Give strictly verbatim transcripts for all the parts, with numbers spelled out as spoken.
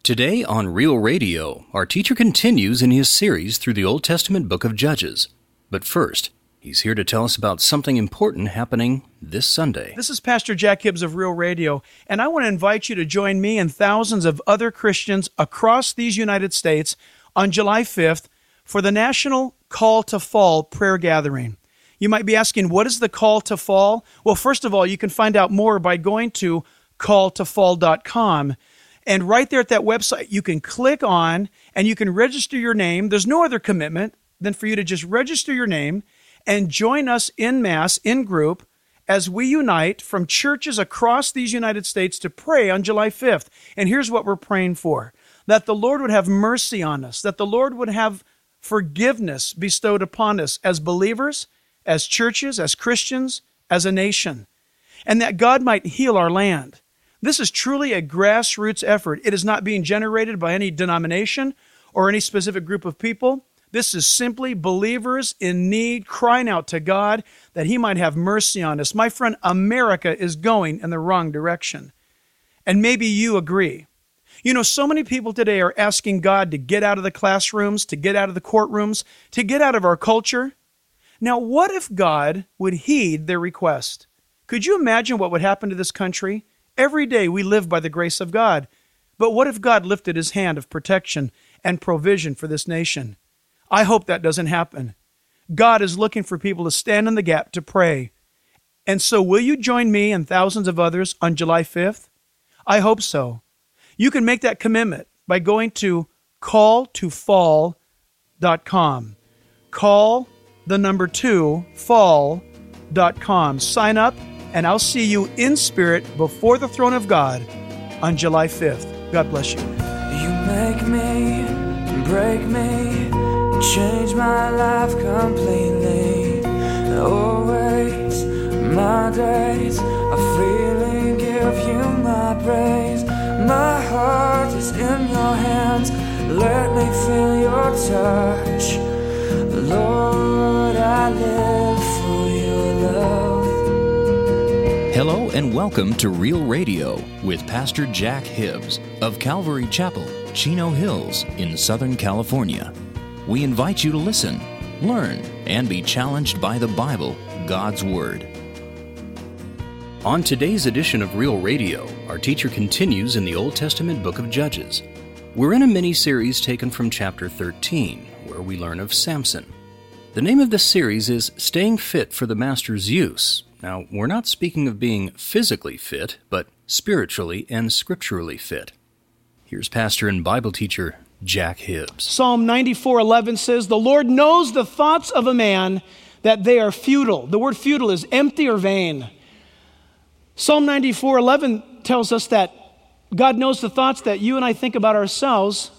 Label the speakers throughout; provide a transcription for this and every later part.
Speaker 1: Today on Real Radio, our teacher continues in his series through the Old Testament book of Judges. But first, he's here to tell us about something important happening this Sunday.
Speaker 2: This is Pastor Jack Hibbs of Real Radio, and I want to invite you to join me and thousands of other Christians across these United States on July fifth for the National Call to Fall prayer gathering. You might be asking, what is the Call to Fall? Well, first of all, you can find out more by going to call to fall dot com. And right there at that website, you can click on and you can register your name. There's no other commitment than for you to just register your name and join us in mass, in group, as we unite from churches across these United States to pray on July fifth. And here's what we're praying for: that the Lord would have mercy on us, that the Lord would have forgiveness bestowed upon us as believers, as churches, as Christians, as a nation, and that God might heal our land. This is truly a grassroots effort. It is not being generated by any denomination or any specific group of people. This is simply believers in need crying out to God that He might have mercy on us. My friend, America is going in the wrong direction. And maybe you agree. You know, so many people today are asking God to get out of the classrooms, to get out of the courtrooms, to get out of our culture. Now, what if God would heed their request? Could you imagine what would happen to this country? Every day we live by the grace of God. But what if God lifted His hand of protection and provision for this nation? I hope that doesn't happen. God is looking for people to stand in the gap to pray. And so will you join me and thousands of others on July fifth? I hope so. You can make that commitment by going to call to fall dot com. Call the number two, fall dot com. Sign up, and I'll see you in spirit before the throne of God on July fifth. God bless you.
Speaker 3: You make me, break me, change my life completely. Always, my days, I freely give you my praise. My heart is in your hands, let me feel your touch. Lord, I live for your love.
Speaker 1: Hello and welcome to Real Radio with Pastor Jack Hibbs of Calvary Chapel, Chino Hills in Southern California. We invite you to listen, learn, and be challenged by the Bible, God's Word. On today's edition of Real Radio, our teacher continues in the Old Testament book of Judges. We're in a mini-series taken from chapter thirteen, where we learn of Samson. The name of this series is Staying Fit for the Master's Use. Now, we're not speaking of being physically fit, but spiritually and scripturally fit. Here's pastor and Bible teacher Jack Hibbs.
Speaker 2: Psalm ninety-four eleven says, "The Lord knows the thoughts of a man, that they are futile." The word futile is empty or vain. Psalm ninety-four eleven tells us that God knows the thoughts that you and I think about ourselves.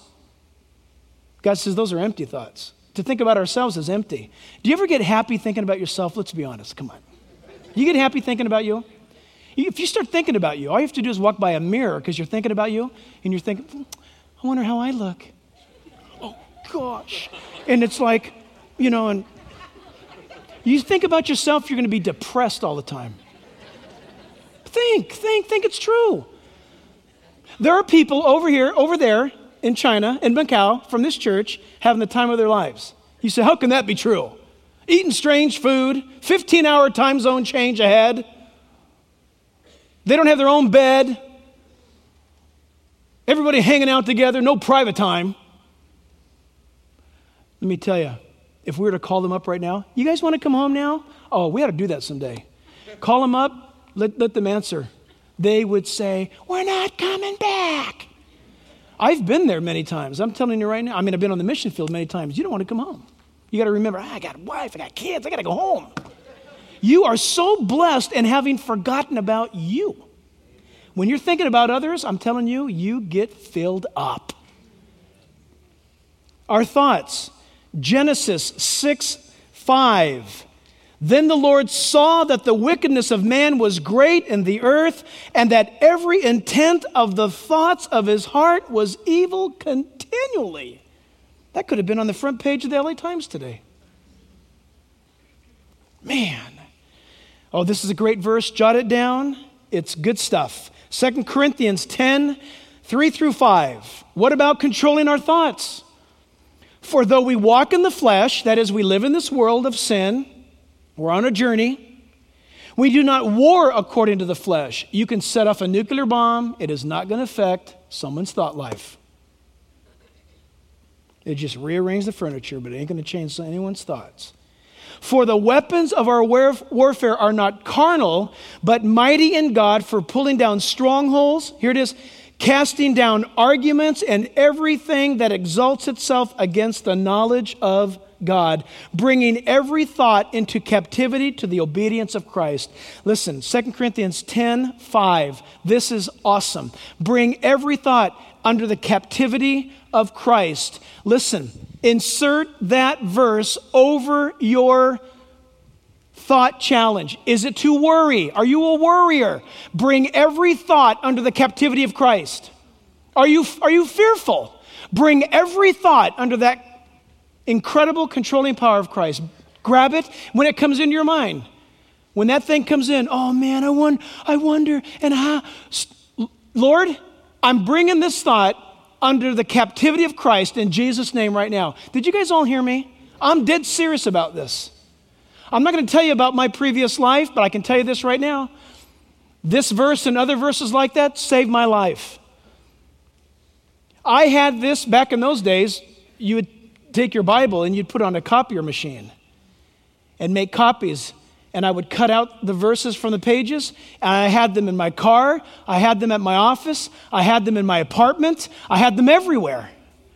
Speaker 2: God says those are empty thoughts. To think about ourselves is empty. Do you ever get happy thinking about yourself? Let's be honest. Come on. You get happy thinking about you? If you start thinking about you, all you have to do is walk by a mirror because you're thinking about you, and you're thinking, I wonder how I look. Oh, gosh. And it's like, you know, and you think about yourself, you're going to be depressed all the time. Think, think, think it's true. There are people over here, over there, in China, in Macau, from this church, having the time of their lives. You say, how can that be true? Eating strange food, fifteen-hour time zone change ahead. They don't have their own bed. Everybody hanging out together, no private time. Let me tell you, if we were to call them up right now, you guys want to come home now? Oh, we ought to do that someday. Call them up, let, let them answer. They would say, we're not coming back. I've been there many times. I'm telling you right now. I mean, I've been on the mission field many times. You don't want to come home. You got to remember, ah, I got a wife, I got kids, I got to go home. You are so blessed and having forgotten about you. When you're thinking about others, I'm telling you, you get filled up. Our thoughts, Genesis six five. Then the Lord saw that the wickedness of man was great in the earth, and that every intent of the thoughts of his heart was evil continually. That could have been on the front page of the L A Times today. Man. Oh, this is a great verse. Jot it down. It's good stuff. Second Corinthians ten Three through five. What about controlling our thoughts? For though we walk in the flesh, that is, we live in this world of sin, we're on a journey, we do not war according to the flesh. You can set off a nuclear bomb, it is not going to affect someone's thought life. It just rearrange the furniture, but it ain't going to change anyone's thoughts. For the weapons of our warfare are not carnal, but mighty in God for pulling down strongholds. Here it is. Casting down arguments and everything that exalts itself against the knowledge of God, bringing every thought into captivity to the obedience of Christ. Listen, Second Corinthians ten five. This is awesome. Bring every thought under the captivity of Christ. Listen, insert that verse over your thought challenge. Is it to worry? Are you a worrier? Bring every thought under the captivity of Christ. Are you, are you fearful? Bring every thought under that incredible controlling power of Christ. Grab it when it comes into your mind. When that thing comes in, oh man, I wonder, I wonder, and how, Lord, I'm bringing this thought under the captivity of Christ in Jesus' name right now. Did you guys all hear me? I'm dead serious about this. I'm not going to tell you about my previous life, but I can tell you this right now. This verse and other verses like that saved my life. I had this back in those days. You would take your Bible and you'd put it on a copier machine and make copies. And I would cut out the verses from the pages, and I had them in my car. I had them at my office. I had them in my apartment. I had them everywhere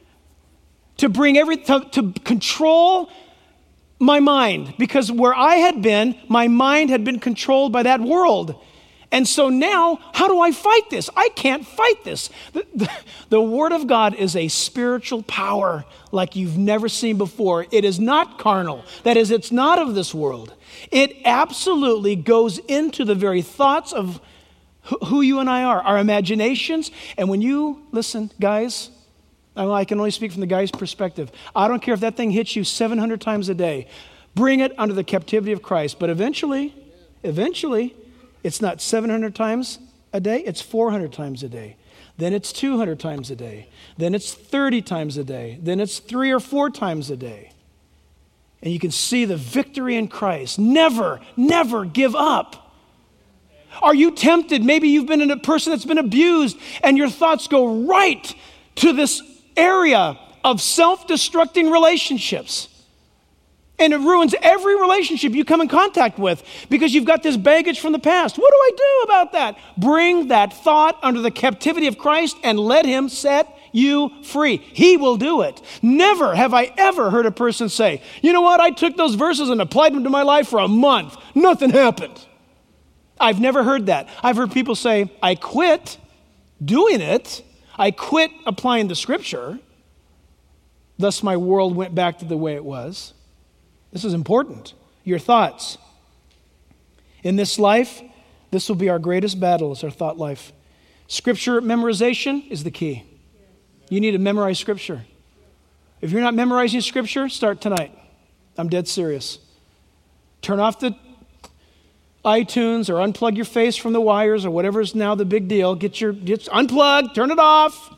Speaker 2: to bring every, to, to control my mind, because where I had been, my mind had been controlled by that world. And so now, how do I fight this? I can't fight this. The, the, the Word of God is a spiritual power like you've never seen before. It is not carnal. That is, it's not of this world. It absolutely goes into the very thoughts of who you and I are, our imaginations. And when you, listen, guys, I can only speak from the guy's perspective. I don't care if that thing hits you seven hundred times a day. Bring it under the captivity of Christ. But eventually, eventually, it's not seven hundred times a day, it's four hundred times a day. Then it's two hundred times a day. Then it's thirty times a day. Then it's three or four times a day. And you can see the victory in Christ. Never, never give up. Are you tempted? Maybe you've been a person that's been abused and your thoughts go right to this area of self-destructing relationships. And it ruins every relationship you come in contact with because you've got this baggage from the past. What do I do about that? Bring that thought under the captivity of Christ and let Him set you free. He will do it. Never have I ever heard a person say, you know what, I took those verses and applied them to my life for a month. Nothing happened. I've never heard that. I've heard people say, I quit doing it. I quit applying the scripture. Thus my world went back to the way it was. This is important. Your thoughts. In this life, this will be our greatest battle, is our thought life. Scripture memorization is the key. You need to memorize scripture. If you're not memorizing scripture, start tonight. I'm dead serious. Turn off the iTunes or unplug your face from the wires or whatever is now the big deal. Get your, get unplug, turn it off,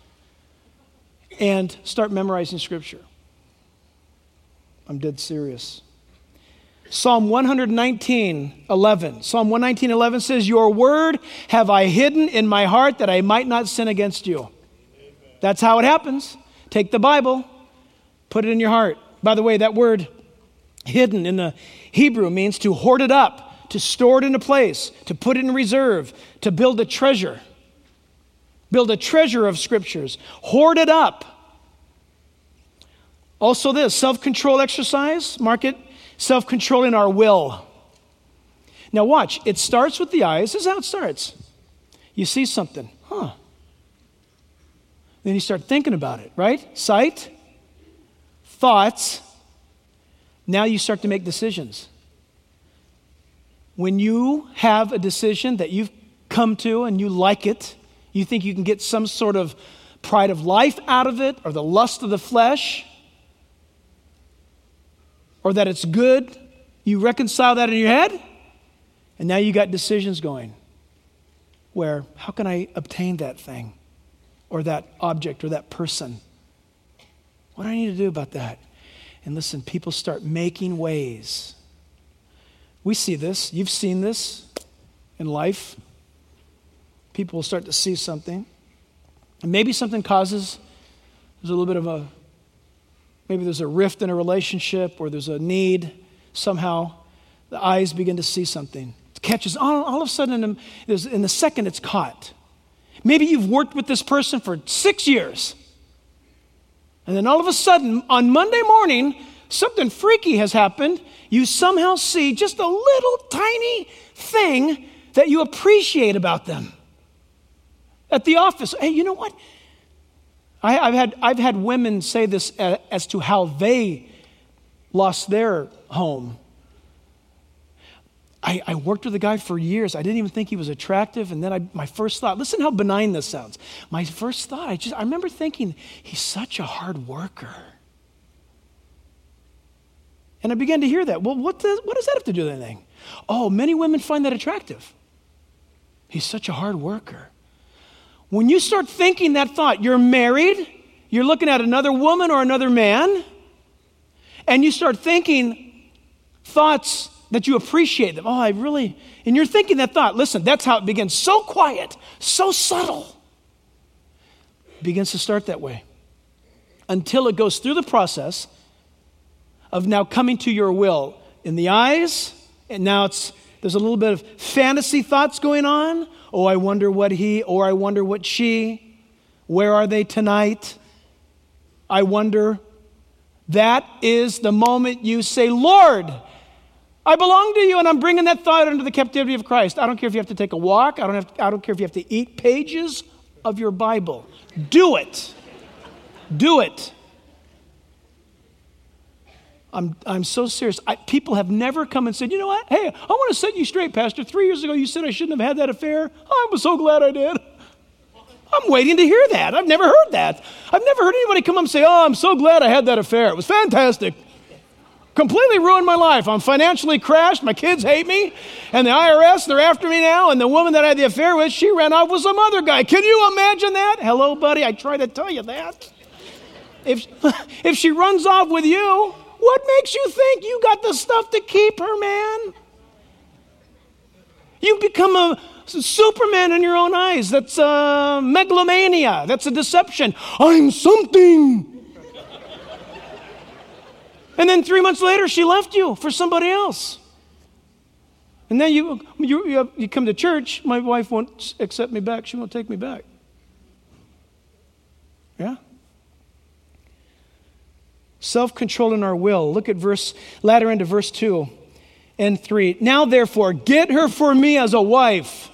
Speaker 2: and start memorizing scripture. I'm dead serious. Psalm one nineteen, eleven. Psalm one nineteen, eleven says, your word have I hidden in my heart that I might not sin against you. Amen. That's how it happens. Take the Bible, put it in your heart. By the way, that word hidden in the Hebrew means to hoard it up, to store it in a place, to put it in reserve, to build a treasure. Build a treasure of scriptures. Hoard it up. Also this, self-control exercise, mark it, self-controlling our will. Now watch, it starts with the eyes. This is how it starts. You see something, huh? Then you start thinking about it, right? Sight, thoughts. Now you start to make decisions. When you have a decision that you've come to and you like it, you think you can get some sort of pride of life out of it or the lust of the flesh, or that it's good, you reconcile that in your head, and now you got decisions going where, how can I obtain that thing? or that object or that person? What do I need to do about that? And listen, people start making ways. We see this. You've seen this in life. People will start to see something. And maybe something causes, there's a little bit of a, maybe there's a rift in a relationship or there's a need. Somehow the eyes begin to see something. It catches, all, all of a sudden in the, in the second it's caught. Maybe you've worked with this person for six years. And then all of a sudden, on Monday morning, something freaky has happened. You somehow see just a little tiny thing that you appreciate about them. At the office, hey, you know what? I, I've had I've had women say this as, as to how they lost their home. I, I worked with a guy for years. I didn't even think he was attractive. And then I, my first thought, listen how benign this sounds. My first thought, I just I remember thinking, he's such a hard worker. And I began to hear that. Well, what does, what does that have to do with anything? Oh, many women find that attractive. He's such a hard worker. When you start thinking that thought, you're married, you're looking at another woman or another man, and you start thinking thoughts that you appreciate them. Oh, I really, and you're thinking that thought. Listen, that's how it begins. So quiet, so subtle. It begins to start that way until it goes through the process of now coming to your will in the eyes, and now it's there's a little bit of fantasy thoughts going on. Oh, I wonder what he, or I wonder what she, where are they tonight? I wonder. That is the moment you say, Lord, I belong to you, and I'm bringing that thought under the captivity of Christ. I don't care if you have to take a walk. I don't have. I don't care if you have to eat pages of your Bible. Do it. Do it. I'm I'm so serious. I, people have never come and said, you know what? Hey, I want to set you straight, Pastor. Three years ago, you said I shouldn't have had that affair. I was so glad I did. I'm waiting to hear that. I've never heard that. I've never heard anybody come up and say, oh, I'm so glad I had that affair. It was fantastic. Completely ruined my life. I'm financially crashed. My kids hate me. And the I R S, they're after me now. And the woman that I had the affair with, she ran off with some other guy. Can you imagine that? Hello, buddy. I try to tell you that. If, if she runs off with you, what makes you think you got the stuff to keep her, man? You become a Superman in your own eyes. That's a megalomania. That's a deception. I'm something. And then three months later, she left you for somebody else. And then you, you, you come to church, my wife won't accept me back. She won't take me back. Yeah? Self-control in our will. Look at verse, latter end of verse two and three. Now, therefore, get her for me as a wife.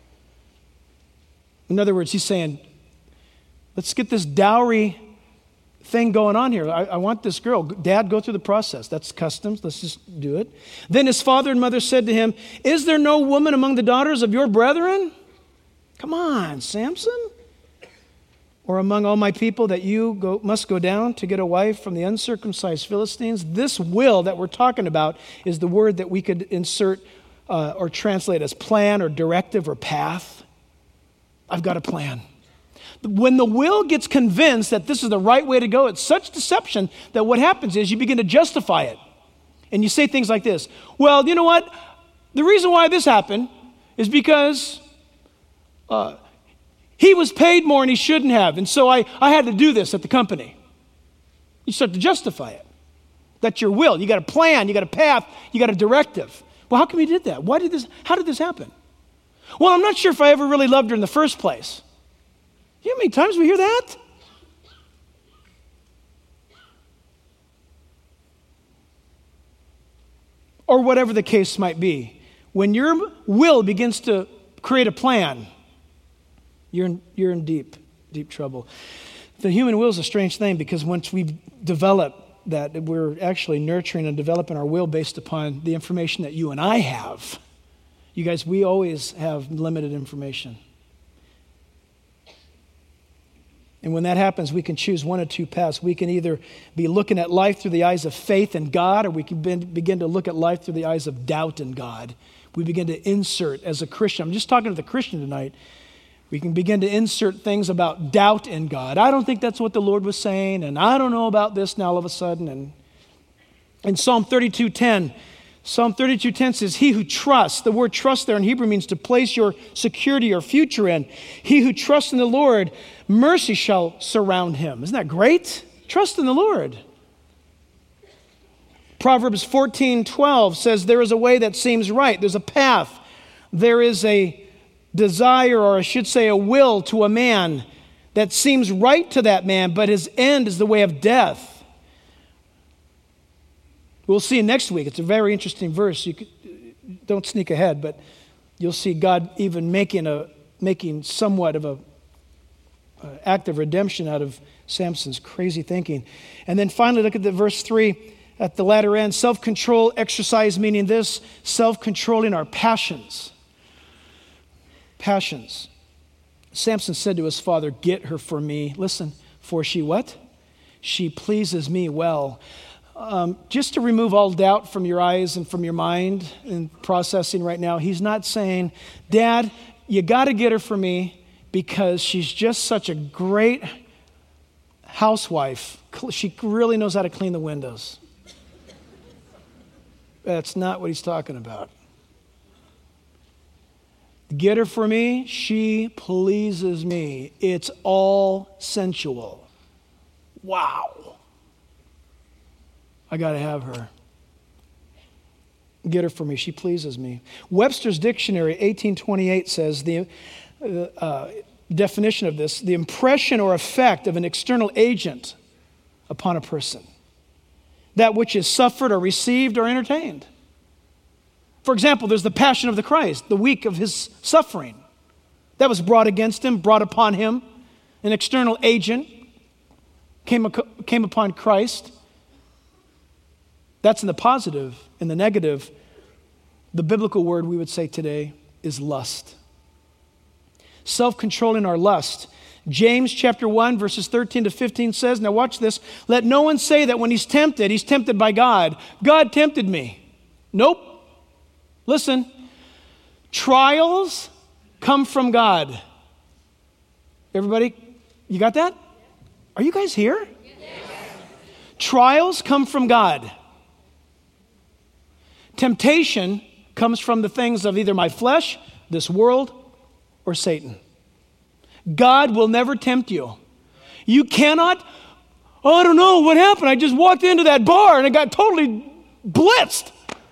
Speaker 2: In other words, he's saying, let's get this dowry thing going on here. I, I want this girl. Dad, go through the process. That's customs. Let's just do it. Then his father and mother said to him, is there no woman among the daughters of your brethren? Come on, Samson. Or among all my people that you go, must go down to get a wife from the uncircumcised Philistines? This will that we're talking about is the word that we could insert uh, or translate as plan or directive or path. I've got a plan. When the will gets convinced that this is the right way to go, it's such deception that what happens is you begin to justify it. And you say things like this. Well, you know what? The reason why this happened is because uh, he was paid more and he shouldn't have. And so I, I had to do this at the company. You start to justify it. That's your will. You got a plan, you got a path, you got a directive. Well, how come you did that? Why did this, how did this happen? Well, I'm not sure if I ever really loved her in the first place. You know how many times we hear that? Or whatever the case might be. When your will begins to create a plan, you're in, you're in deep, deep trouble. The human will is a strange thing because once we develop that, we're actually nurturing and developing our will based upon the information that you and I have. You guys, we always have limited information. And when that happens, we can choose one of two paths. We can either be looking at life through the eyes of faith in God, or we can begin to look at life through the eyes of doubt in God. We begin to insert as a Christian. I'm just talking to the Christian tonight. We can begin to insert things about doubt in God. I don't think that's what the Lord was saying, and I don't know about this now all of a sudden. And in Psalm thirty-two ten, Psalm thirty-two ten says, he who trusts, the word trust there in Hebrew means to place your security or future in. He who trusts in the Lord, mercy shall surround him. Isn't that great? Trust in the Lord. Proverbs fourteen twelve says, there is a way that seems right. There's a path. There is a desire, or I should say a will to a man that seems right to that man, but his end is the way of death. We'll see next week. It's a very interesting verse. You could, don't sneak ahead, but you'll see God even making a making somewhat of a, a act of redemption out of Samson's crazy thinking. And then finally, look at the verse three at the latter end. Self-control exercise, meaning this, self-controlling our passions. Passions. Samson said to his father, get her for me. Listen, for she what? She pleases me well. Um, just to remove all doubt from your eyes and from your mind and processing right now, he's not saying, Dad, you got to get her for me because she's just such a great housewife. She really knows how to clean the windows. That's not what he's talking about. Get her for me, she pleases me. It's all sensual. Wow. I got to have her. Get her for me, she pleases me. Webster's Dictionary, eighteen twenty-eight, says the uh, definition of this, the impression or effect of an external agent upon a person. That which is suffered or received or entertained. For example, there's the passion of the Christ, the week of his suffering. That was brought against him, brought upon him. An external agent came, came upon Christ. That's in the positive. In the negative, the biblical word we would say today is lust. Self-controlling our lust. James chapter one, verses thirteen to fifteen says, now watch this, let no one say that when he's tempted, he's tempted by God. God tempted me. Nope. Listen, trials come from God. Everybody, you got that? Are you guys here? Yes. Trials come from God. Temptation comes from the things of either my flesh, this world, or Satan. God will never tempt you. You cannot, oh, I don't know what happened. I just walked into that bar and I got totally blitzed.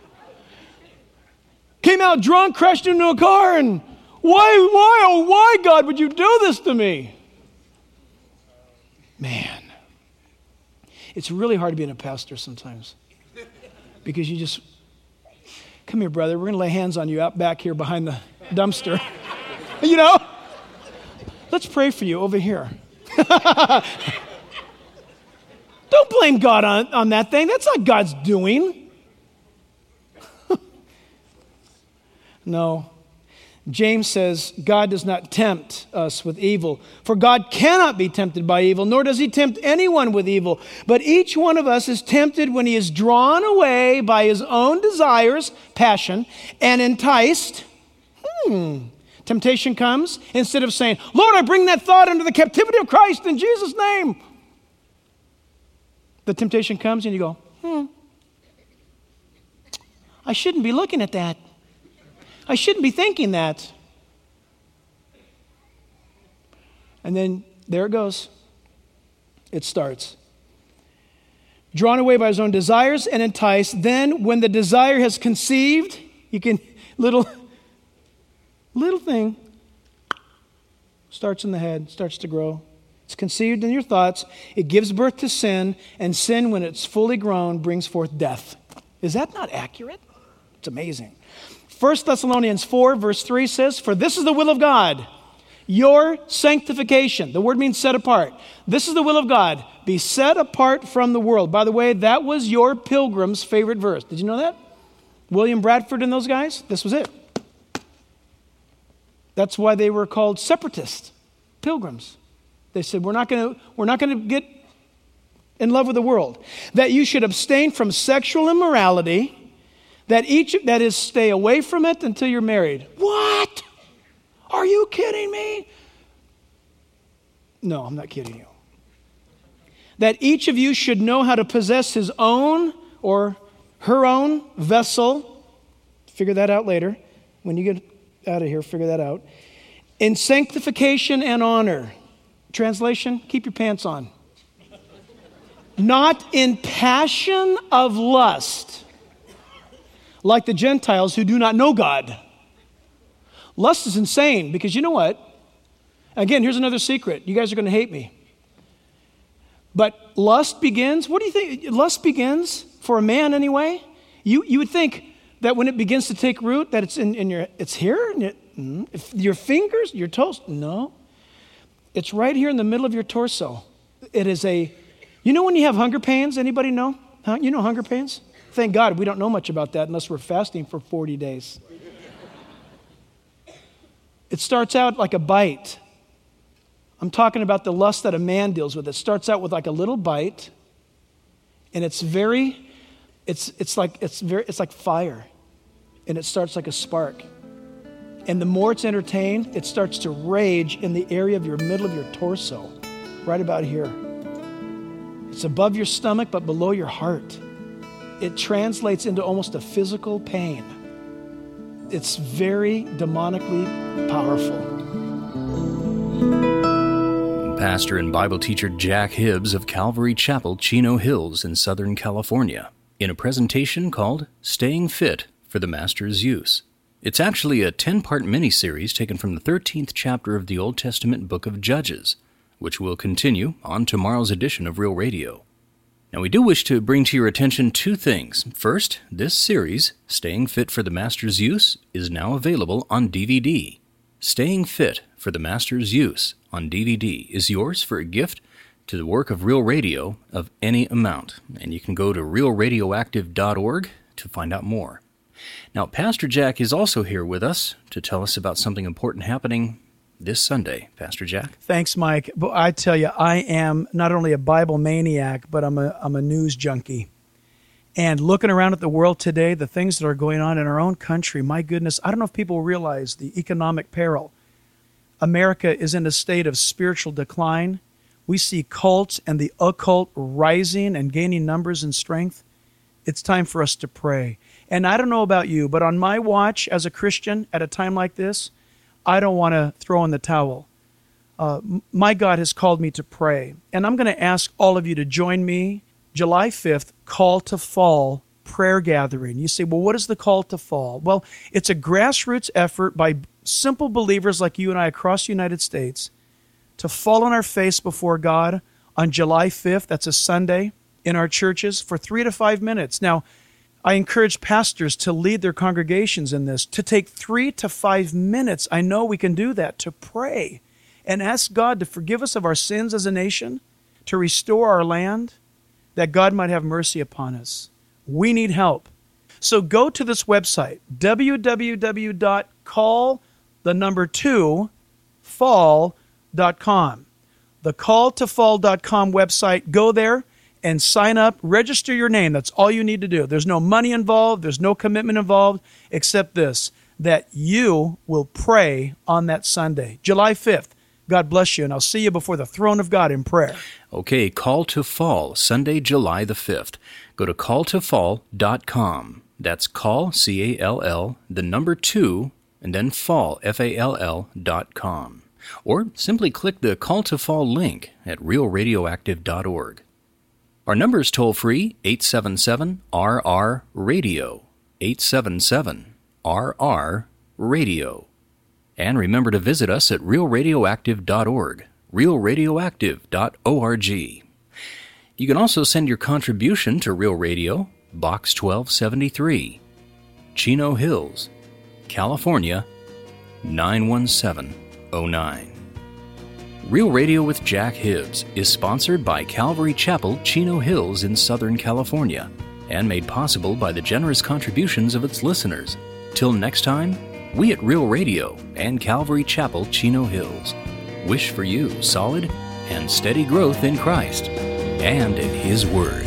Speaker 2: Came out drunk, crashed into a car, and why, why, oh, why, God, would you do this to me? Man, it's really hard being a pastor sometimes because you just, come here, brother, we're going to lay hands on you out back here behind the dumpster. You know? Let's pray for you over here. Don't blame God on, on that thing. That's not God's doing. No. James says God does not tempt us with evil, for God cannot be tempted by evil, nor does he tempt anyone with evil. But each one of us is tempted when he is drawn away by his own desires, passion, and enticed. Hmm. Temptation comes, instead of saying, Lord, I bring that thought under the captivity of Christ in Jesus' name. The temptation comes and you go, hmm, I shouldn't be looking at that. I shouldn't be thinking that. And then there it goes. It starts. Drawn away by his own desires and enticed. Then when the desire has conceived, you can, little, little thing starts in the head, starts to grow. It's conceived in your thoughts. It gives birth to sin. And sin, when it's fully grown, brings forth death. Is that not accurate? It's amazing. First Thessalonians four, verse three says, for this is the will of God, your sanctification. The word means set apart. This is the will of God. Be set apart from the world. By the way, that was your Pilgrim's favorite verse. Did you know that? William Bradford and those guys? This was it. That's why they were called separatists, pilgrims. They said, we're not going to, we're not going to get in love with the world. That you should abstain from sexual immorality. That each, that is, stay away from it until you're married. What? Are you kidding me? No, I'm not kidding you. That each of you should know how to possess his own or her own vessel. Figure that out later. When you get out of here, figure that out. In sanctification and honor. Translation, keep your pants on. Not in passion of lust, like the Gentiles who do not know God. Lust is insane because you know what? Again, here's another secret. You guys are going to hate me. But lust begins, what do you think? Lust begins, for a man anyway. You you would think that when it begins to take root, that it's in, in your, it's here? In your, mm, if your fingers, your toes? No. It's right here in the middle of your torso. It is a, you know when you have hunger pains? Anybody know? Huh? You know hunger pains? Thank God we don't know much about that unless we're fasting for forty days. It starts out like a bite. I'm talking about the lust that a man deals with. It starts out with like a little bite, and it's very, it's it's like it's very it's like fire, and it starts like a spark. And the more it's entertained, it starts to rage in the area of your middle of your torso, right about here. It's above your stomach, but below your heart. It translates into almost a physical pain. It's very demonically powerful.
Speaker 1: Pastor and Bible teacher Jack Hibbs of Calvary Chapel, Chino Hills in Southern California, in a presentation called Staying Fit for the Master's Use. It's actually a ten-part mini-series taken from the thirteenth chapter of the Old Testament book of Judges, which will continue on tomorrow's edition of Real Radio. Now, we do wish to bring to your attention two things. First, this series, Staying Fit for the Master's Use, is now available on D V D. Staying Fit for the Master's Use on D V D is yours for a gift to the work of Real Radio of any amount, and you can go to real radioactive dot org to find out more. Now, Pastor Jack is also here with us to tell us about something important happening this Sunday. Pastor Jack?
Speaker 2: Thanks, Mike. But I tell you, I am not only a Bible maniac, but I'm a I'm a news junkie. And looking around at the world today, the things that are going on in our own country, my goodness, I don't know if people realize the economic peril. America is in a state of spiritual decline. We see cults and the occult rising and gaining numbers and strength. It's time for us to pray. And I don't know about you, but on my watch as a Christian at a time like this, I don't want to throw in the towel. Uh, my God has called me to pray. And I'm going to ask all of you to join me July fifth, Call to Fall prayer gathering. You say, well, what is the Call to Fall? Well, it's a grassroots effort by simple believers like you and I across the United States to fall on our face before God on July fifth, that's a Sunday, in our churches for three to five minutes. Now, I encourage pastors to lead their congregations in this, to take three to five minutes. I know we can do that, to pray and ask God to forgive us of our sins as a nation, to restore our land, that God might have mercy upon us. We need help. So go to this website, w w w dot call the number two fall dot com. The call to fall dot com website, go there and sign up, register your name. That's all you need to do. There's no money involved. There's no commitment involved except this, that you will pray on that Sunday, July fifth. God bless you, and I'll see you before the throne of God in prayer.
Speaker 1: Okay, Call to Fall, Sunday, July the fifth. Go to call to fall dot com. That's call, C A L L, the number two, and then fall, F A L L, dot com. Or simply click the Call to Fall link at real radioactive dot org. Our number is toll-free, eight seven seven R R radio, eight seven seven R R radio. And remember to visit us at real radioactive dot org, real radioactive dot org. You can also send your contribution to Real Radio, Box twelve seventy-three, Chino Hills, California, nine one seven oh nine. Real Radio with Jack Hibbs is sponsored by Calvary Chapel, Chino Hills in Southern California, and made possible by the generous contributions of its listeners. Till next time, we at Real Radio and Calvary Chapel, Chino Hills wish for you solid and steady growth in Christ and in His Word.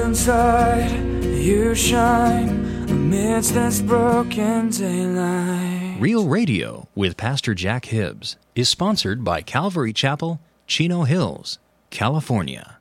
Speaker 3: Inside you shine amidst this broken daylight.
Speaker 1: Real Radio with Pastor Jack Hibbs is sponsored by Calvary Chapel, Chino Hills, California.